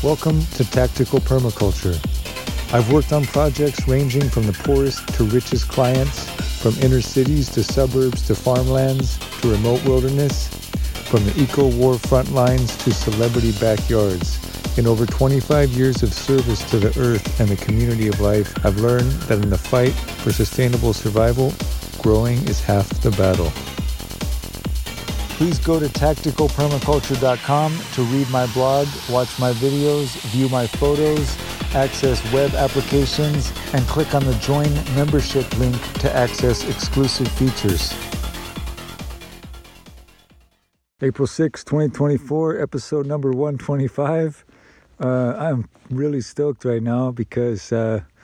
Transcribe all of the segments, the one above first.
Welcome to Tactical Permaculture. I've worked on projects ranging from the poorest to richest clients, from inner cities to suburbs to farmlands to remote wilderness, from the eco-war front lines to celebrity backyards. In over 25 years of service to the earth and the community of life, I've learned that in the fight for sustainable survival, growing is half the battle. Please go to tacticalpermaculture.com to read my blog, watch my videos, view my photos, access web applications, and click on the Join Membership link to access exclusive features. April 6, 2024, episode number 125. I'm really stoked right now because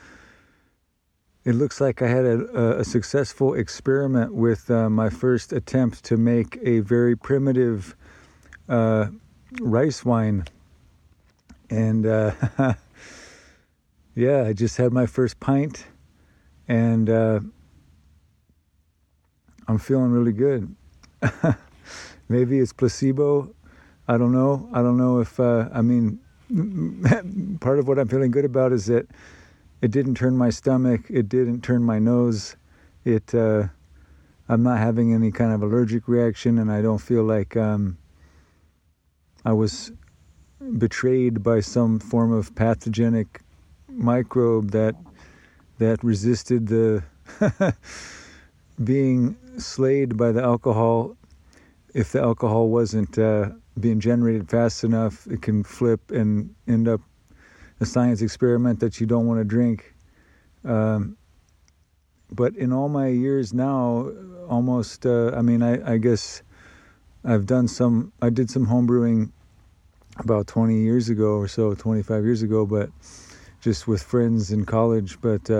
it looks like I had a successful experiment with my first attempt to make a very primitive rice wine. And yeah, I just had my first pint, and I'm feeling really good. Maybe it's placebo. I don't know. I don't know if, part of what I'm feeling good about is that it didn't turn my stomach. It didn't turn my nose. I'm not having any kind of allergic reaction, and I don't feel like I was betrayed by some form of pathogenic microbe that resisted the being slayed by the alcohol. If the alcohol wasn't being generated fast enough, it can flip and end up a science experiment that you don't want to drink. But in all my years now, almost, I guess I did some home brewing about 20 years ago or so, 25 years ago, but just with friends in college. But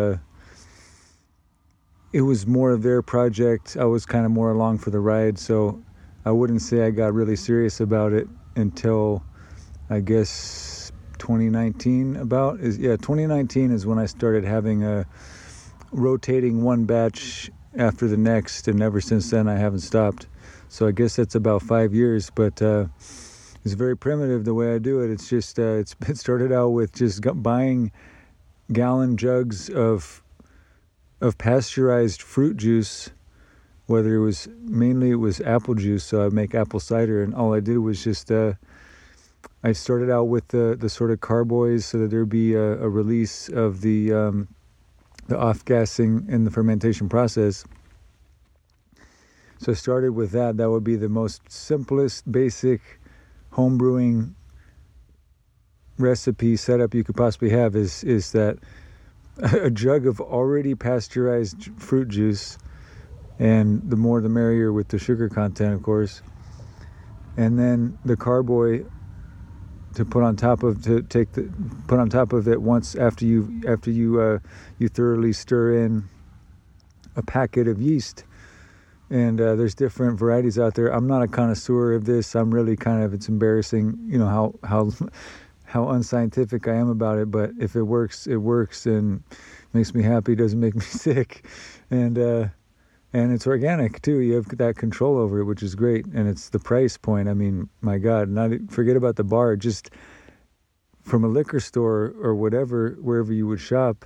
it was more of their project. I was kind of more along for the ride, so I wouldn't say I got really serious about it until, I guess, 2019 2019 is when I started having a rotating one batch after the next, and ever since then I haven't stopped. So I guess that's about 5 years, but it's very primitive the way I do it. It's just it started out with just buying gallon jugs of pasteurized fruit juice, whether it was apple juice, so I'd make apple cider, and all I did was just I started out with the sort of carboys so that there'd be a release of the off-gassing in the fermentation process. So I started with that. That would be the most simplest, basic home brewing recipe setup you could possibly have is that a jug of already pasteurized fruit juice, and the more the merrier with the sugar content, of course. And then the carboy to put on top of it once after you thoroughly stir in a packet of yeast. And there's different varieties out there. I'm not a connoisseur of this. I'm really it's embarrassing, how unscientific I am about it. But if it works, it works, and makes me happy. Doesn't make me sick, and it's organic too. You have that control over it, which is great. And it's the price point. I mean, my God, forget about the bar. Just from a liquor store or whatever, wherever you would shop,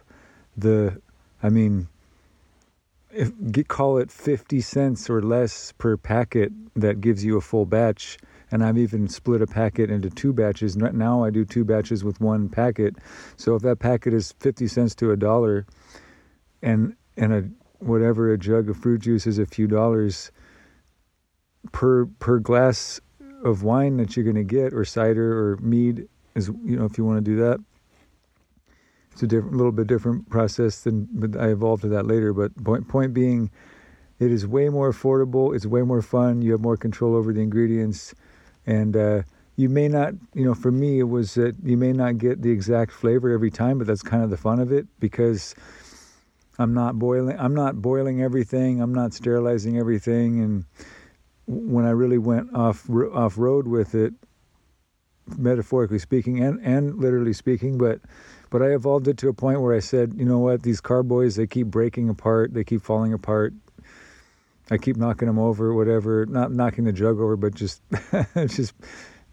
call it 50 cents or less per packet that gives you a full batch. And I've even split a packet into two batches. Now I do two batches with one packet. So if that packet is 50 cents to $1, and a jug of fruit juice is a few dollars per glass of wine that you're going to get, or cider or mead, is, if you want to do that. It's a little bit different process but I evolved to that later. But point being, it is way more affordable. It's way more fun. You have more control over the ingredients, and you may not, for me, it was that you may not get the exact flavor every time, but that's kind of the fun of it, because I'm not boiling everything. I'm not sterilizing everything. And when I really went off road with it, metaphorically speaking and literally speaking, but I evolved it to a point where I said, you know what, these carboys, they keep breaking apart. They keep falling apart. I keep knocking them over, whatever. Not knocking the jug over, but just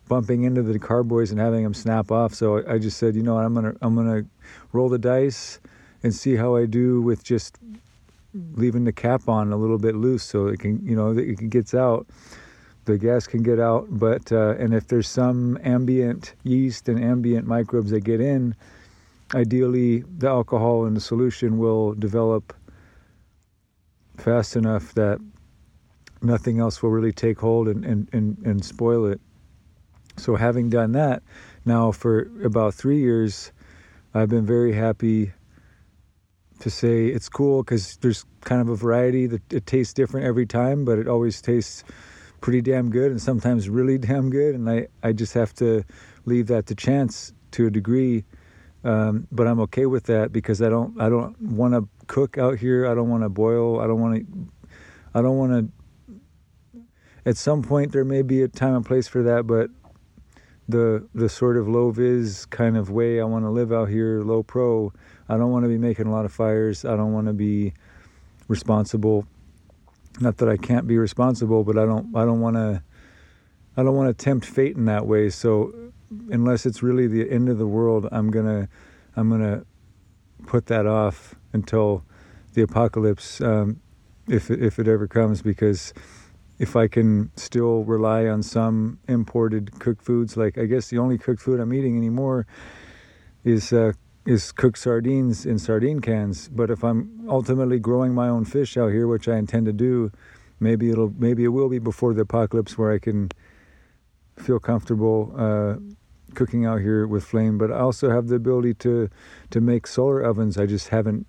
bumping into the carboys and having them snap off. So I just said, I'm gonna roll the dice and see how I do with just leaving the cap on a little bit loose, so it can, it gets out. The gas can get out, but and if there's some ambient yeast and ambient microbes that get in, ideally the alcohol in the solution will develop fast enough that nothing else will really take hold and spoil it. So having done that now for about 3 years, I've been very happy to say it's cool, because there's kind of a variety that it tastes different every time, but it always tastes pretty damn good, and sometimes really damn good. And I just have to leave that to chance to a degree. But I'm okay with that, because I don't want to cook out here. I don't want to boil. I don't want to. At some point there may be a time and place for that, but the sort of low vis kind of way I want to live out here, low pro, I don't want to be making a lot of fires. I don't want to be responsible. Not that I can't be responsible, but I don't want to tempt fate in that way. So unless it's really the end of the world, I'm gonna put that off until the apocalypse, if it ever comes, because if I can still rely on some imported cooked foods, like I guess the only cooked food I'm eating anymore is cooked sardines in sardine cans. But if I'm ultimately growing my own fish out here, which I intend to do, maybe it will be before the apocalypse, where I can feel comfortable cooking out here with flame. But I also have the ability to make solar ovens. I just haven't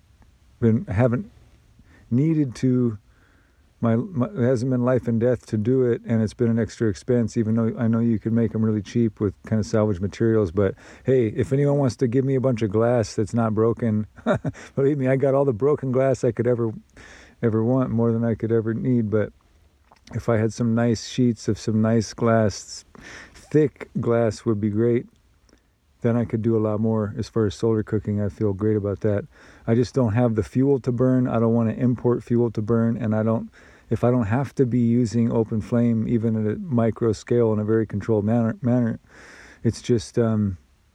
needed to. It hasn't been life and death to do it, and it's been an extra expense, even though I know you can make them really cheap with kind of salvage materials. But hey, if anyone wants to give me a bunch of glass that's not broken, believe me, I got all the broken glass I could ever want, more than I could ever need. But if I had some nice sheets of some nice glass, thick glass would be great. Then I could do a lot more as far as solar cooking. I feel great about that. I just don't have the fuel to burn. I don't want to import fuel to burn, and if I don't have to be using open flame, even at a micro scale in a very controlled manner, it's just something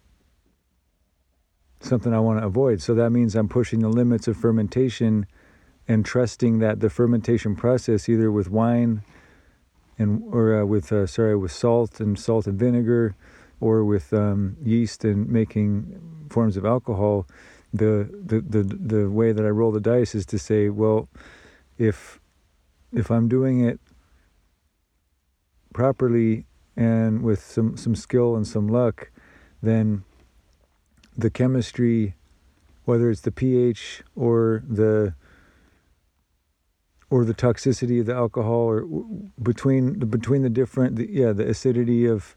I want to avoid. So that means I'm pushing the limits of fermentation and trusting that the fermentation process, either with wine or with salt and vinegar, or with yeast and making forms of alcohol, the way that I roll the dice is to say, well, if I'm doing it properly and with some skill and some luck, then the chemistry, whether it's the pH or the toxicity of the alcohol, or between the different, the acidity of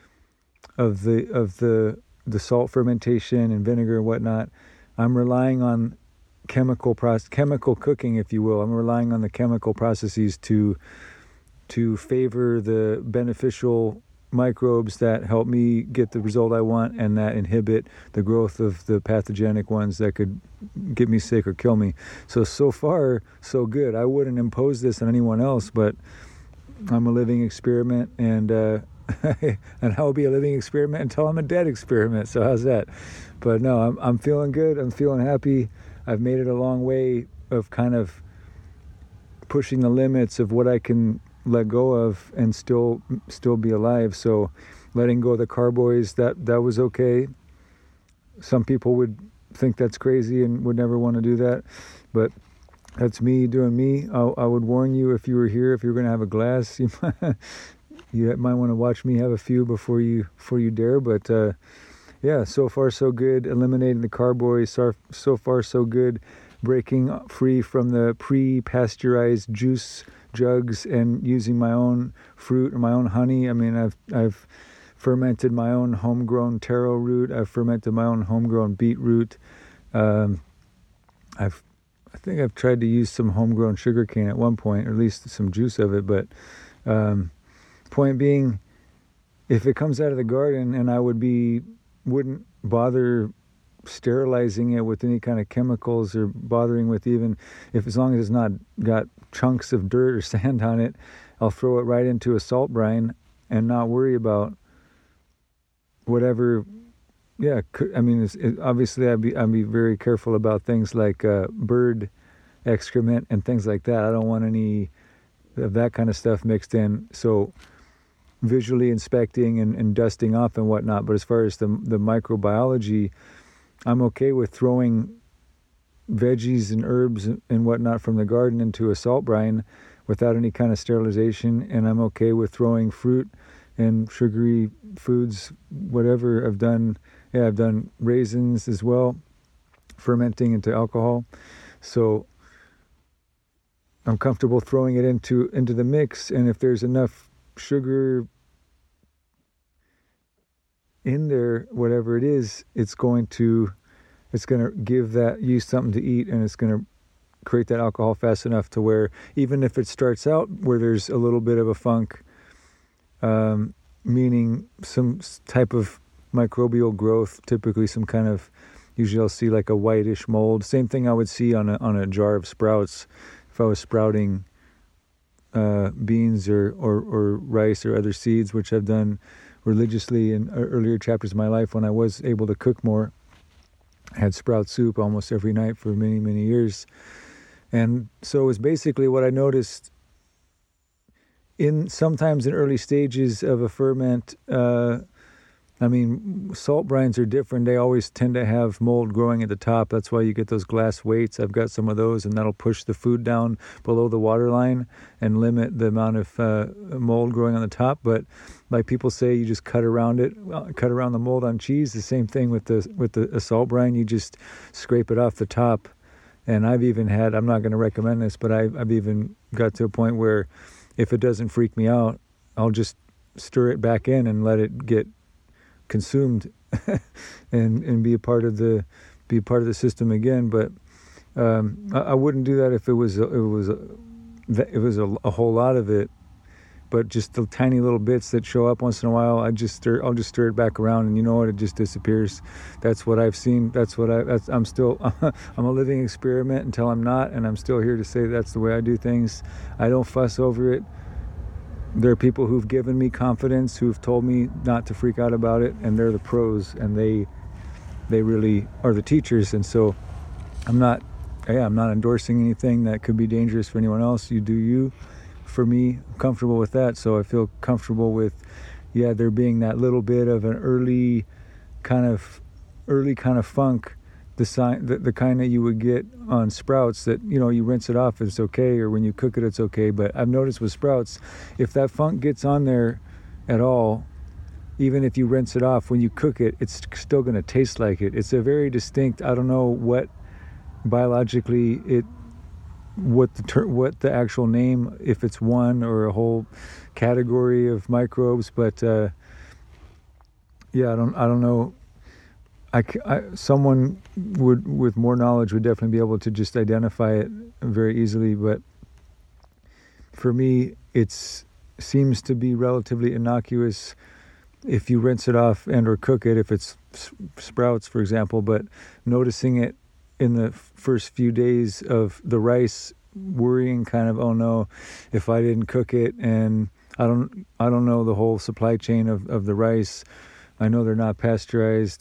the salt fermentation and vinegar and whatnot, I'm relying on chemical cooking, if you will. I'm relying on the chemical processes to favor the beneficial microbes that help me get the result I want, and that inhibit the growth of the pathogenic ones that could get me sick or kill me. So far, so good. I wouldn't impose this on anyone else, but I'm a living experiment, and and I'll be a living experiment until I'm a dead experiment. So how's that? But no, I'm feeling good. I'm feeling happy. I've made it a long way of kind of pushing the limits of what I can let go of and still be alive. So letting go of the carboys, that was okay. Some people would think that's crazy and would never want to do that, but that's me doing me. I would warn you, if you were here, if you're going to have a glass, you might want to watch me have a few before you dare. But yeah, so far so good. Eliminating the carboys, so far so good. Breaking free from the pre-pasteurized juice jugs and using my own fruit or my own honey. I mean, I've fermented my own homegrown taro root. I've fermented my own homegrown beetroot. I think I've tried to use some homegrown sugarcane at one point, or at least some juice of it. But point being, if it comes out of the garden, and I wouldn't bother sterilizing it with any kind of chemicals, or bothering with, even if, as long as it's not got chunks of dirt or sand on it, I'll throw it right into a salt brine and not worry about whatever. Yeah, I mean, obviously I'd be very careful about things like bird excrement and things like that. I don't want any of that kind of stuff mixed in. So visually inspecting and dusting off and whatnot. But as far as the microbiology, I'm okay with throwing veggies and herbs and whatnot from the garden into a salt brine without any kind of sterilization, and I'm okay with throwing fruit and sugary foods, whatever. I've done raisins as well, fermenting into alcohol. So I'm comfortable throwing it into the mix, and if there's enough sugar in there, whatever it is, it's going to give that yeast something to eat, and it's going to create that alcohol fast enough to where even if it starts out where there's a little bit of a funk, meaning some type of microbial growth, typically some kind of, usually I'll see like a whitish mold. Same thing I would see on a jar of sprouts if I was sprouting beans or rice or other seeds, which I've done religiously in earlier chapters of my life when I was able to cook more. I had sprout soup almost every night for many, many years. And so it was basically what I noticed sometimes in early stages of a ferment. I mean, salt brines are different. They always tend to have mold growing at the top. That's why you get those glass weights. I've got some of those, and that'll push the food down below the water line and limit the amount of mold growing on the top. But like people say, you just cut around the mold on cheese. The same thing with the salt brine. You just scrape it off the top. And I've even had, I'm not going to recommend this, but I've even got to a point where if it doesn't freak me out, I'll just stir it back in and let it get consumed and be a part of the system again. But I wouldn't do that if it was a whole lot of it. But just the tiny little bits that show up once in a while, I'll just stir it back around, and you know what? It just disappears. That's what I've seen. I'm still, I'm a living experiment until I'm not, and I'm still here to say that's the way I do things. I don't fuss over it. There are people who've given me confidence, who've told me not to freak out about it, and they're the pros, and they really are the teachers. And so I'm not endorsing anything that could be dangerous for anyone else. You do you. For me, I'm comfortable with that. So I feel comfortable with, there being that little bit of an early kind of funk, the kind that you would get on sprouts that, you rinse it off, it's okay, or when you cook it, it's okay. But I've noticed with sprouts, if that funk gets on there at all, even if you rinse it off, when you cook it, it's still going to taste like it. It's a very distinct, I don't know what biologically what the actual name, if it's one or a whole category of microbes, but I don't know. Someone with more knowledge would definitely be able to just identify it very easily. But for me, it seems to be relatively innocuous if you rinse it off and or cook it, if it's sprouts, for example. But noticing it in the first few days of the rice, worrying kind of, oh no, if I didn't cook it, and I don't know the whole supply chain of the rice. I know they're not pasteurized.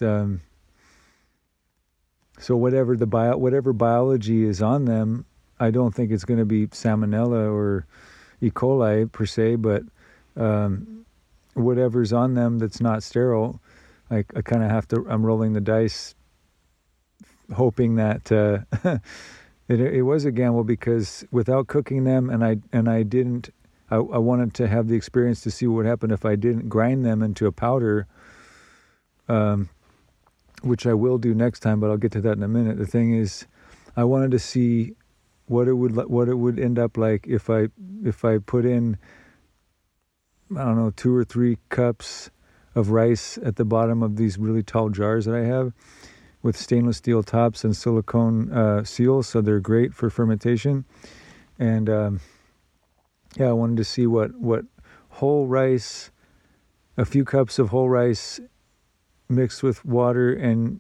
So whatever biology is on them, I don't think it's going to be salmonella or E. coli per se, but whatever's on them that's not sterile, I kind of I'm rolling the dice, hoping that it was a gamble, because without cooking them, and I wanted to have the experience to see what would happen if I didn't grind them into a powder, which I will do next time, but I'll get to that in a minute. The thing is, I wanted to see what it would end up like if I put in, I don't know, 2 or 3 cups of rice at the bottom of these really tall jars that I have, with stainless steel tops and silicone seals, so they're great for fermentation. And I wanted to see what whole rice, a few cups of whole rice mixed with water and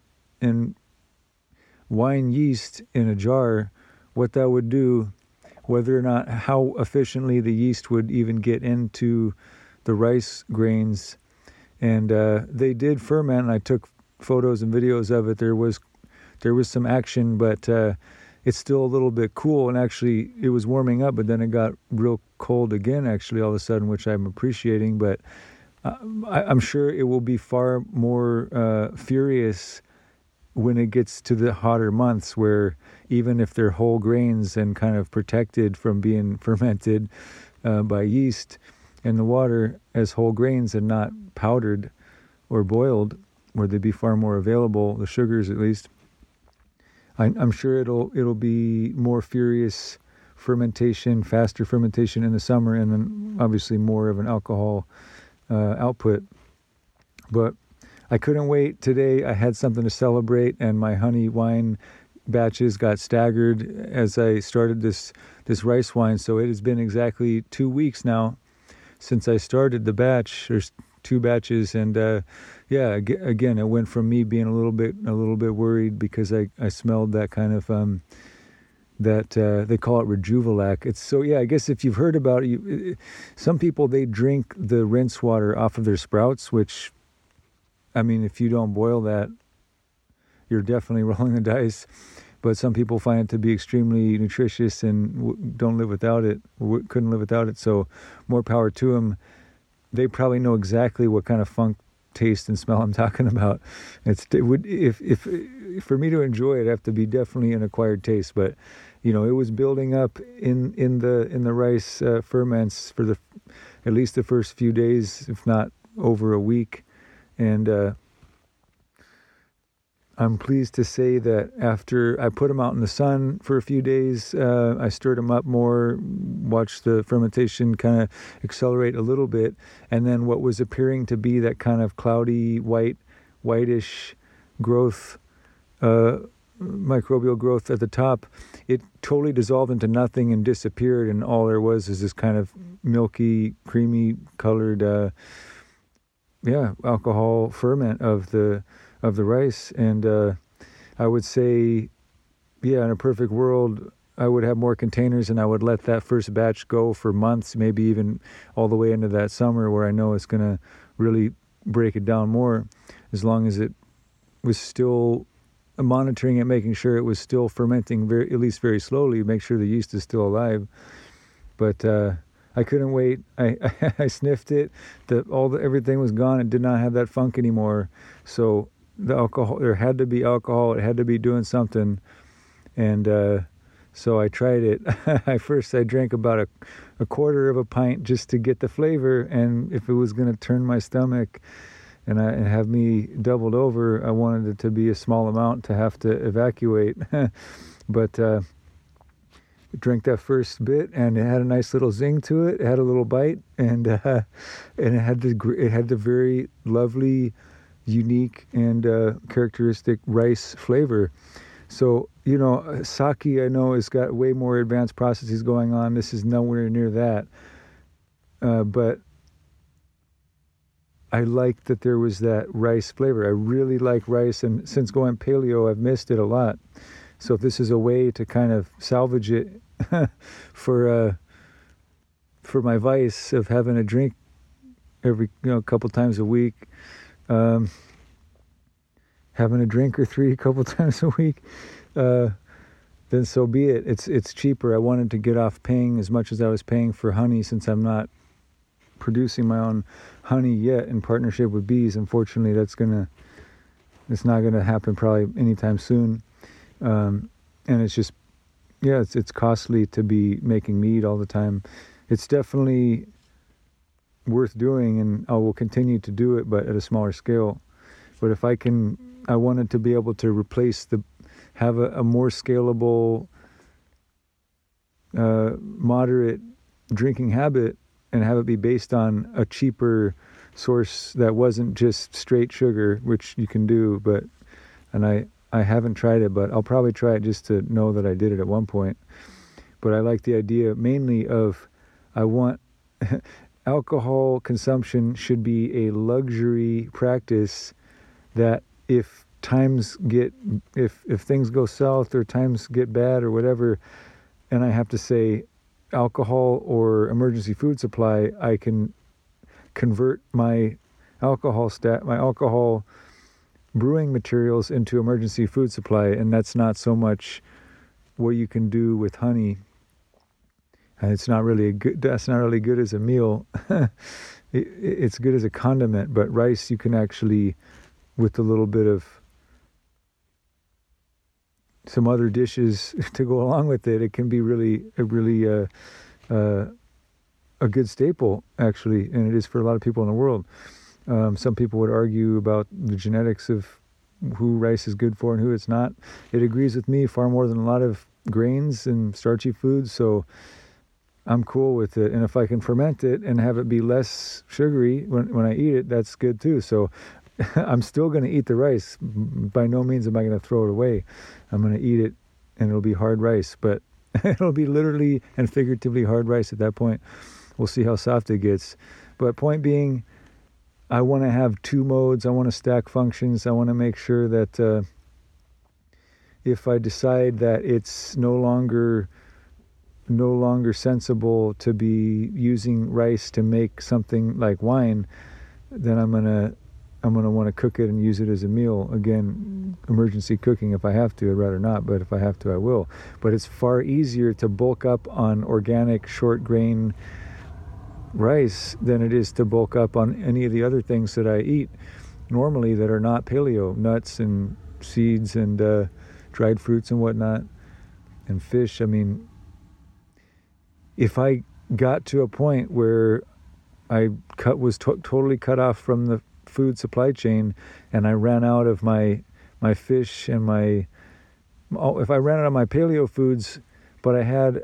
wine yeast in a jar, what that would do, whether or not, how efficiently the yeast would even get into the rice grains, And they did ferment, and I took photos and videos of it. There was some action, but it's still a little bit cool. And actually, it was warming up, but then it got real cold again, actually, all of a sudden, which I'm appreciating. But I'm sure it will be far more furious when it gets to the hotter months, where even if they're whole grains and kind of protected from being fermented by yeast in the water as whole grains and not powdered or boiled, where they'd be far more available, the sugars at least, I'm sure it'll be more furious fermentation, faster fermentation in the summer, and then obviously more of an alcohol output. But I couldn't wait. Today I had something to celebrate, and my honey wine batches got staggered as I started this rice wine. So it has been exactly 2 weeks now since I started the batch. There's 2 batches, and again, it went from me being a little bit worried because I smelled that kind of that they call it Rejuvelac. It's so, I guess if you've heard about it, some people, they drink the rinse water off of their sprouts, which, I mean, if you don't boil that, you're definitely rolling the dice. But some people find it to be extremely nutritious and don't live without it, couldn't live without it. So more power to them. They probably know exactly what kind of funk, taste, and smell I'm talking about. If for me to enjoy it, it'd have to be definitely an acquired taste. But it was building up in the rice ferments for at least the first few days, if not over a week. And I'm pleased to say that after I put them out in the sun for a few days, I stirred them up more, watched the fermentation kind of accelerate a little bit, and then what was appearing to be that kind of cloudy, whitish growth, microbial growth at the top, it totally dissolved into nothing and disappeared, and all there was is this kind of milky, creamy colored alcohol ferment of the rice. And I would say, in a perfect world, I would have more containers, and I would let that first batch go for months, maybe even all the way into that summer, where I know it's going to really break it down more, as long as it was still monitoring it, making sure it was still fermenting at least very slowly, make sure the yeast is still alive. But I couldn't wait. I sniffed it. Everything was gone. It did not have that funk anymore. So the alcohol, there had to be alcohol. It had to be doing something. And so I tried it. I drank about a quarter of a pint just to get the flavor. And if it was going to turn my stomach and have me doubled over, I wanted it to be a small amount to have to evacuate. But drank that first bit, and it had a nice little zing to it. It had a little bite, and it had the very lovely, unique, and characteristic rice flavor. So sake, I know, has got way more advanced processes going on. This is nowhere near that, but I liked that there was that rice flavor. I really like rice, and since going paleo, I've missed it a lot. So if this is a way to kind of salvage it for my vice of having a drink every a couple times a week, having a drink or 3 a couple times a week, then so be it. It's cheaper. I wanted to get off paying as much as I was paying for honey, since I'm not producing my own honey yet in partnership with bees. Unfortunately, it's not gonna happen probably anytime soon. And it's just, it's costly to be making mead all the time. It's definitely worth doing, and I will continue to do it, but at a smaller scale. But if I wanted to be able to have a more scalable, moderate drinking habit, and have it be based on a cheaper source that wasn't just straight sugar, which you can do, and I haven't tried it, but I'll probably try it just to know that I did it at one point. But I like the idea mainly of, I want alcohol consumption should be a luxury practice, that if things go south or times get bad or whatever, and I have to say alcohol or emergency food supply, I can convert my my alcohol brewing materials into emergency food supply, and that's not so much what you can do with honey. And that's not really good as a meal. It's good as a condiment, but rice you can actually, with a little bit of some other dishes to go along with it, it can be really a good staple, actually, and it is for a lot of people in the world. Some people would argue about the genetics of who rice is good for and who it's not. It agrees with me far more than a lot of grains and starchy foods, so I'm cool with it. And if I can ferment it and have it be less sugary when I eat it, that's good too. So I'm still going to eat the rice. By no means am I going to throw it away. I'm going to eat it, and it'll be hard rice, but it'll be literally and figuratively hard rice at that point. We'll see how soft it gets. But point being, I want to have two modes. I want to stack functions. I want to make sure that if I decide that it's no longer sensible to be using rice to make something like wine, then I'm gonna want to cook it and use it as a meal. Again, emergency cooking if I have to. I'd rather not, but if I have to, I will. But it's far easier to bulk up on organic short grain rice than it is to bulk up on any of the other things that I eat normally that are not paleo, nuts and seeds and dried fruits and whatnot, and fish. I mean, if I got to a point where I was totally cut off from the food supply chain, and I ran out of my fish and if I ran out of my paleo foods, but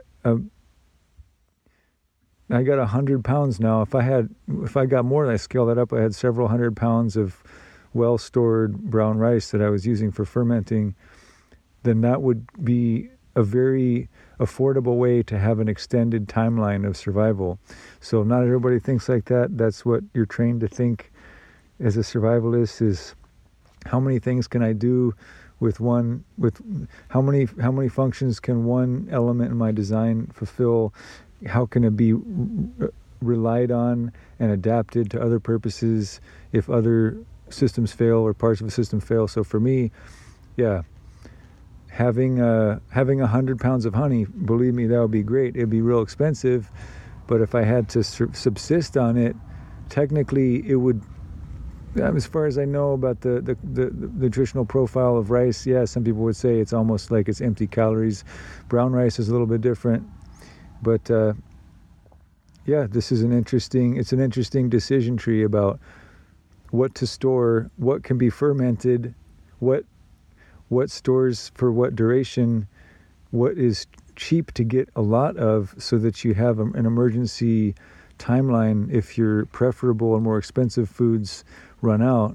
I got 100 pounds now. If I got more, and I scale that up, I had several 100 pounds of well-stored brown rice that I was using for fermenting, then that would be a very affordable way to have an extended timeline of survival. So not everybody thinks like that. That's what you're trained to think as a survivalist, is how many things can I do with how many functions can one element in my design fulfill? How can it be relied on and adapted to other purposes if other systems fail or parts of a system fail? So for me, yeah, having 100 pounds of honey, believe me, that would be great. It'd be real expensive, but if I had to subsist on it, technically it would. As far as I know about the nutritional profile of rice, yeah, some people would say it's almost like it's empty calories. Brown rice is a little bit different, but yeah, this is an interesting decision tree about what to store, what can be fermented, what stores for what duration, what is cheap to get a lot of, so that you have an emergency timeline if your preferable and more expensive foods run out.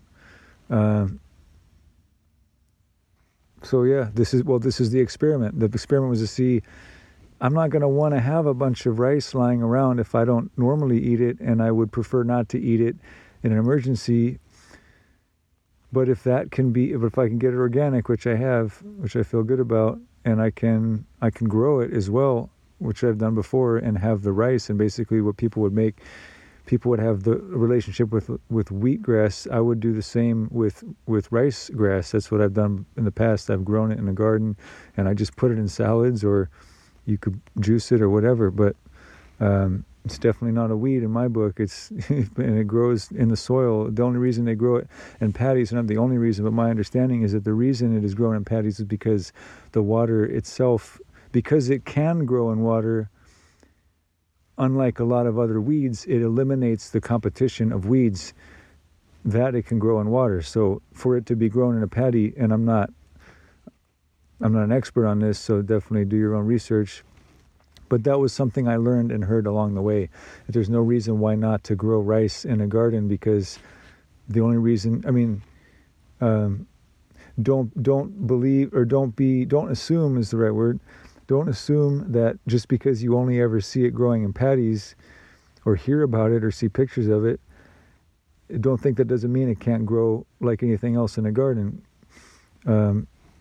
So yeah, this is the experiment. The experiment was to see, I'm not going to want to have a bunch of rice lying around if I don't normally eat it, and I would prefer not to eat it in an emergency. But if I can get it organic, which I have, which I feel good about, and I can grow it as well, which I've done before, and have the rice, and basically what people would have the relationship with wheatgrass. I would do the same with rice grass. That's what I've done in the past. I've grown it in the garden, and I just put it in salads, or you could juice it or whatever. But it's definitely not a weed in my book. And it grows in the soil. The only reason they grow it in paddies, not the only reason, but my understanding is that the reason it is grown in paddies is because the water itself, because it can grow in water. Unlike a lot of other weeds, it eliminates the competition of weeds that it can grow in water. So for it to be grown in a paddy, and I'm not an expert on this, so definitely do your own research. But that was something I learned and heard along the way. That there's no reason why not to grow rice in a garden, because the only reason, don't believe, or don't assume is the right word. Don't assume that just because you only ever see it growing in paddies, or hear about it, or see pictures of it, don't think that doesn't mean it can't grow like anything else in a garden.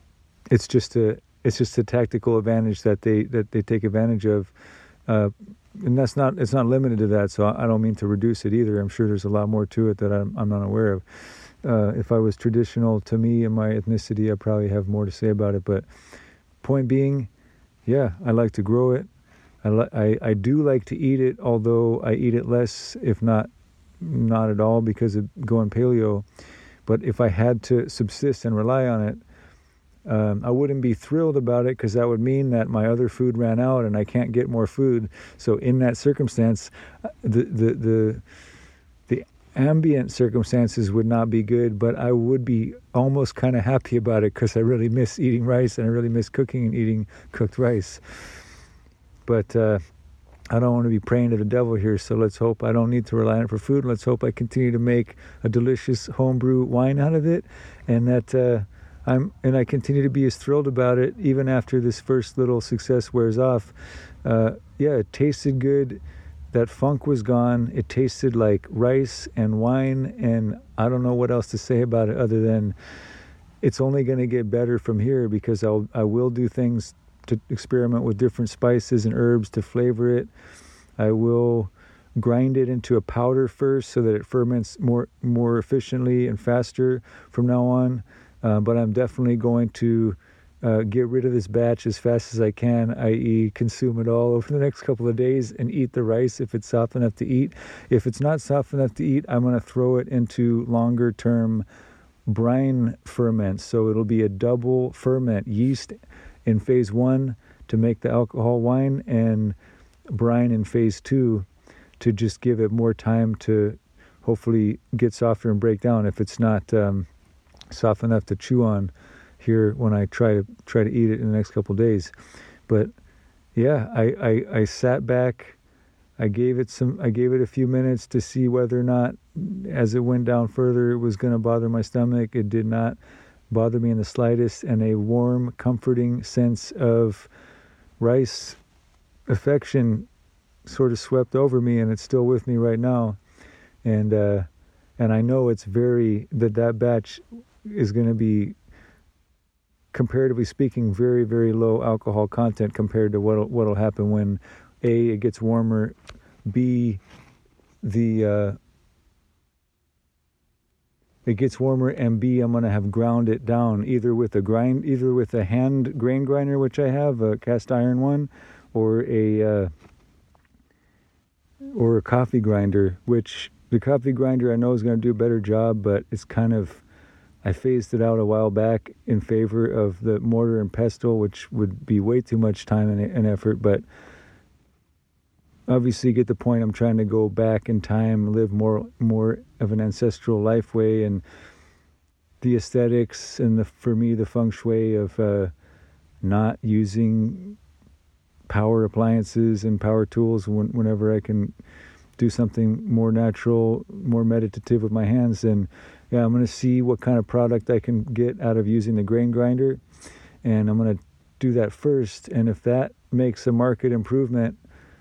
It's just a tactical advantage that they take advantage of. and it's not limited to that. So I don't mean to reduce it either. I'm sure there's a lot more to it that I'm not aware of. If I was traditional to me and my ethnicity, I probably have more to say about it. But point being, yeah, I like to grow it. I do like to eat it, although I eat it less, if not at all, because of going paleo. But if I had to subsist and rely on it, I wouldn't be thrilled about it, because that would mean that my other food ran out and I can't get more food. So in that circumstance, the ambient circumstances would not be good, but I would be almost kind of happy about it, because I really miss eating rice, and I really miss cooking and eating cooked rice. But I don't want to be praying to the devil here, so let's hope I don't need to rely on it for food. Let's hope I continue to make a delicious homebrew wine out of it, and that I continue to be as thrilled about it even after this first little success wears off. It tasted good. That funk was gone. It tasted like rice and wine, and I don't know what else to say about it other than it's only going to get better from here, because I will do things to experiment with different spices and herbs to flavor it. I will grind it into a powder first so that it ferments more efficiently and faster from now on. But I'm definitely going to get rid of this batch as fast as I can, i.e. consume it all over the next couple of days and eat the rice if it's soft enough to eat. If it's not soft enough to eat, I'm going to throw it into longer term brine ferments. So it'll be a double ferment, yeast in phase 1 to make the alcohol wine, and brine in phase 2 to just give it more time to hopefully get softer and break down if it's not soft enough to chew on here when I try to eat it in the next couple of days. But yeah, I sat back, I gave it a few minutes to see whether or not, as it went down further, it was going to bother my stomach. It did not bother me in the slightest, and a warm, comforting sense of rice affection sort of swept over me, and it's still with me right now. And I know it's that batch is going to be, comparatively speaking, very, very low alcohol content compared to what'll happen when A, it gets warmer, B, it gets warmer, and B, I'm going to have ground it down either with a hand grain grinder, which I have, a cast iron one, or a coffee grinder, which the coffee grinder I know is going to do a better job, but it's I phased it out a while back in favor of the mortar and pestle, which would be way too much time and effort. But obviously you get the point. I'm trying to go back in time, live more of an ancestral life way, and the aesthetics and for me the feng shui of not using power appliances and power tools whenever I can do something more natural, more meditative with my hands. And yeah, I'm going to see what kind of product I can get out of using the grain grinder, and I'm going to do that first. And if that makes a market improvement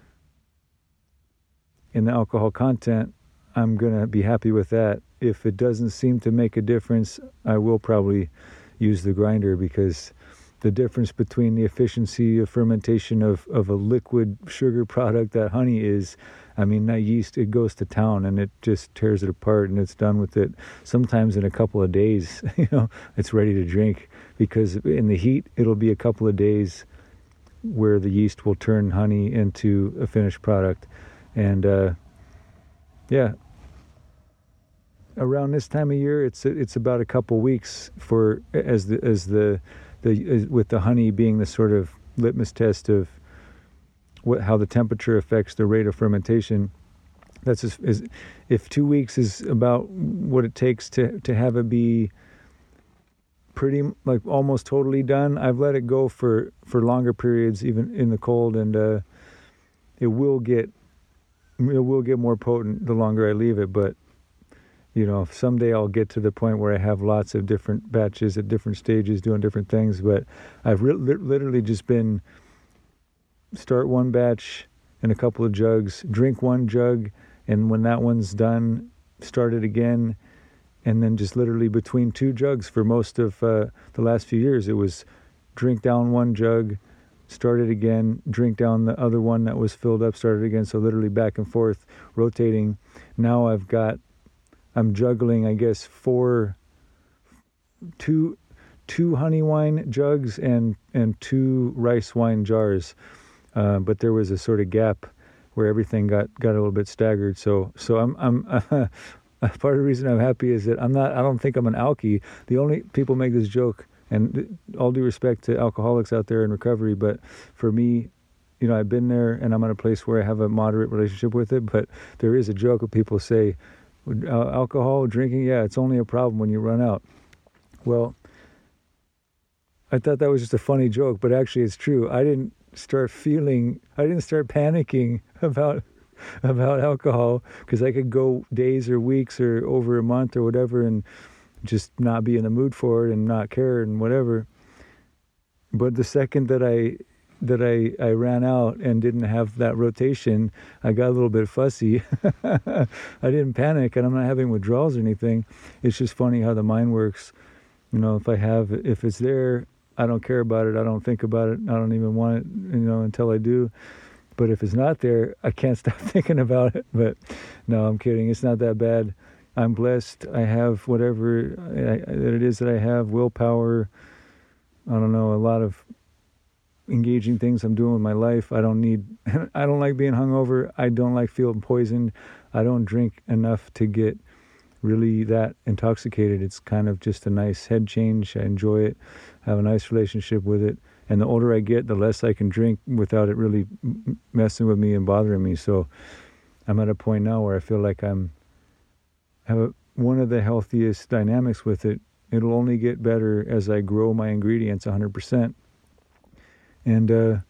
in the alcohol content, I'm going to be happy with that. If it doesn't seem to make a difference, I will probably use the grinder, because the difference between the efficiency of fermentation of a liquid sugar product that honey is, I mean, that yeast, it goes to town and it just tears it apart, and it's done with it. Sometimes in a couple of days, it's ready to drink, because in the heat, it'll be a couple of days where the yeast will turn honey into a finished product. And around this time of year, it's about a couple weeks as with the honey being the sort of litmus test of how the temperature affects the rate of fermentation. That's if 2 weeks is about what it takes to have it be pretty, like, almost totally done. I've let it go for longer periods, even in the cold, and it will get more potent the longer I leave it. But someday I'll get to the point where I have lots of different batches at different stages doing different things. But I've literally just been start one batch in a couple of jugs, drink one jug, and when that one's done, start it again. And then just literally between two jugs for most of the last few years, it was drink down one jug, start it again, drink down the other one that was filled up, start it again. So literally back and forth, rotating. Now I'm juggling, I guess, two honey wine jugs and 2 rice wine jars. But there was a sort of gap where everything got a little bit staggered. So I'm part of the reason I'm happy is that I don't think I'm an alkie. The only people make this joke, and all due respect to alcoholics out there in recovery, but for me, I've been there and I'm at a place where I have a moderate relationship with it, but there is a joke of people say, alcohol, drinking, yeah, it's only a problem when you run out. Well, I thought that was just a funny joke, but actually it's true. I didn't start panicking about alcohol, because I could go days or weeks or over a month or whatever and just not be in the mood for it and not care and whatever. But the second that I ran out and didn't have that rotation, I got a little bit fussy. I didn't panic, and I'm not having withdrawals or anything. It's just funny how the mind works. If it's there, I don't care about it. I don't think about it. I don't even want it, until I do. But if it's not there, I can't stop thinking about it. But no, I'm kidding. It's not that bad. I'm blessed. I have whatever it is that I have, willpower. I don't know, a lot of engaging things I'm doing with my life. I don't like being hungover. I don't like feeling poisoned. I don't drink enough to get really that intoxicated. It's kind of just a nice head change. I enjoy it. I have a nice relationship with it. And the older I get, the less I can drink without it really messing with me and bothering me. So I'm at a point now where I feel like I have one of the healthiest dynamics with it. It'll only get better as I grow my ingredients 100%. And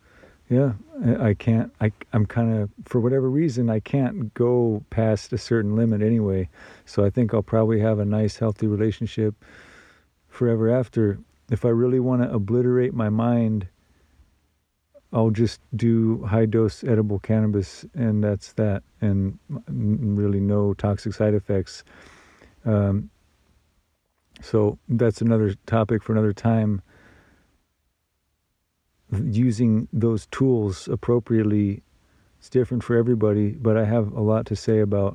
I'm kind of, for whatever reason, I can't go past a certain limit anyway. So I think I'll probably have a nice, healthy relationship forever after. If I really want to obliterate my mind, I'll just do high-dose edible cannabis, and that's that, and really no toxic side effects. So that's another topic for another time. Using those tools appropriately, it's different for everybody, but I have a lot to say about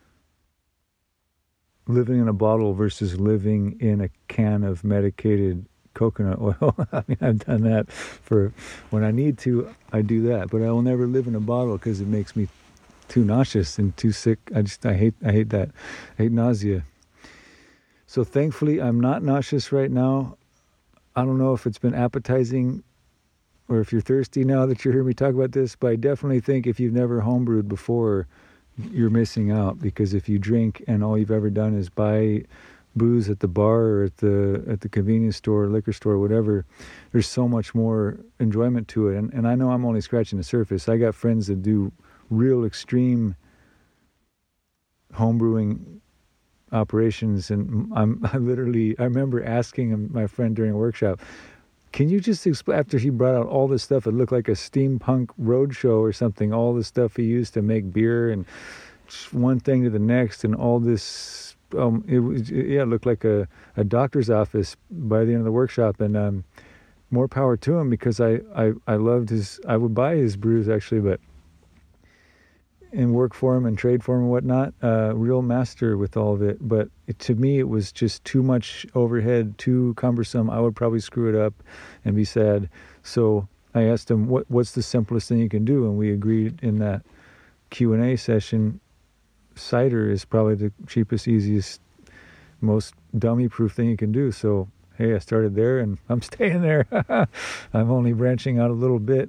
living in a bottle versus living in a can of medicated coconut oil. I mean, I've done that for when I need to, I do that, but I will never live in a bottle because it makes me too nauseous and too sick. I hate that. I hate nausea. So thankfully I'm not nauseous right now. I don't know if it's been appetizing or if you're thirsty now that you hear me talk about this, but I definitely think if you've never homebrewed before, you're missing out, because if you drink and all you've ever done is buy booze at the bar or at the convenience store, liquor store, whatever, there's so much more enjoyment to it. And I know I'm only scratching the surface. I got friends that do real extreme homebrewing operations, and I remember asking my friend during a workshop, can you just explain, after he brought out all this stuff, it looked like a steampunk roadshow or something, all the stuff he used to make beer and one thing to the next, and all this, it looked like a doctor's office by the end of the workshop. And more power to him, because I loved I would buy his brews actually, and work for him and trade for him and whatnot. Real master with all of it. But to me, it was just too much overhead, too cumbersome. I would probably screw it up and be sad. So I asked him, what's the simplest thing you can do? And we agreed in that Q&A session, cider is probably the cheapest, easiest, most dummy-proof thing you can do. So, hey, I started there, and I'm staying there. I'm only branching out a little bit.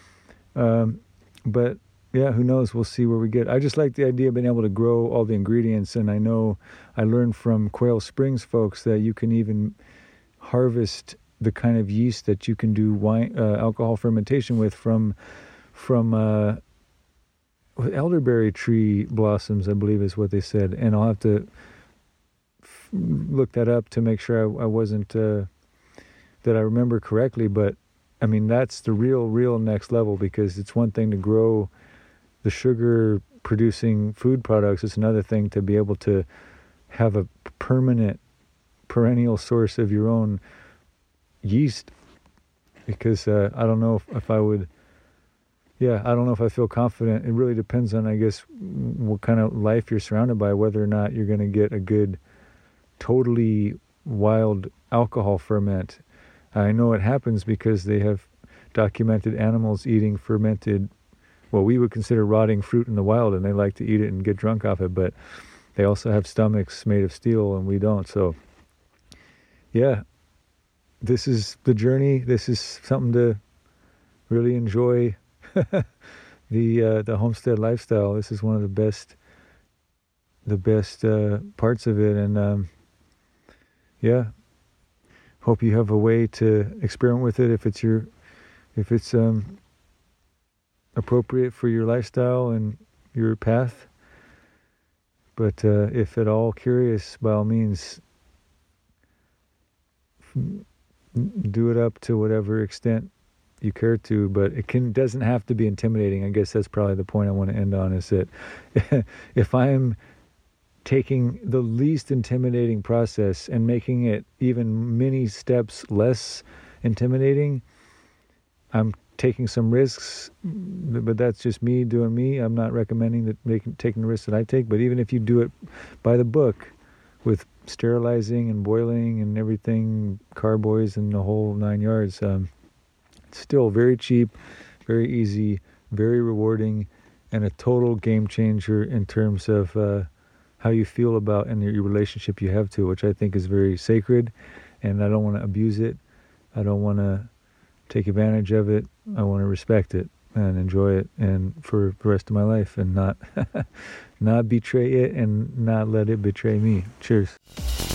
But yeah, who knows? We'll see where we get. I just like the idea of being able to grow all the ingredients, and I know I learned from Quail Springs folks that you can even harvest the kind of yeast that you can do wine, alcohol fermentation with from elderberry tree blossoms, I believe is what they said. And I'll have to look that up to make sure I wasn't that I remember correctly. But I mean, that's the real next level, because it's one thing to grow the sugar producing food products. It's another thing to be able to have a perennial source of your own yeast because I don't know if I would. Yeah, I don't know if I feel confident. It really depends on, I guess, what kind of life you're surrounded by, whether or not you're going to get a good, totally wild alcohol ferment. I know it happens because they have documented animals eating fermented, what we would consider rotting fruit in the wild, and they like to eat it and get drunk off it, but they also have stomachs made of steel and we don't. So, yeah, this is the journey. This is something to really enjoy. The homestead lifestyle. This is one of the best parts of it, and yeah, hope you have a way to experiment with it if it's appropriate for your lifestyle and your path. But if at all curious, by all means, do it up to whatever extent you care to, but doesn't have to be intimidating. I guess that's probably the point I want to end on, is that if I'm taking the least intimidating process and making it even many steps less intimidating, I'm taking some risks, but that's just me doing me. I'm not recommending taking the risks that I take, but even if you do it by the book with sterilizing and boiling and everything, carboys and the whole 9 yards, still very cheap, very easy, very rewarding, and a total game changer in terms of how you feel about and your relationship you have to it, which I think is very sacred, and I don't want to abuse it. I don't want to take advantage of it. I want to respect it and enjoy it, and for the rest of my life, and not betray it and not let it betray me. Cheers.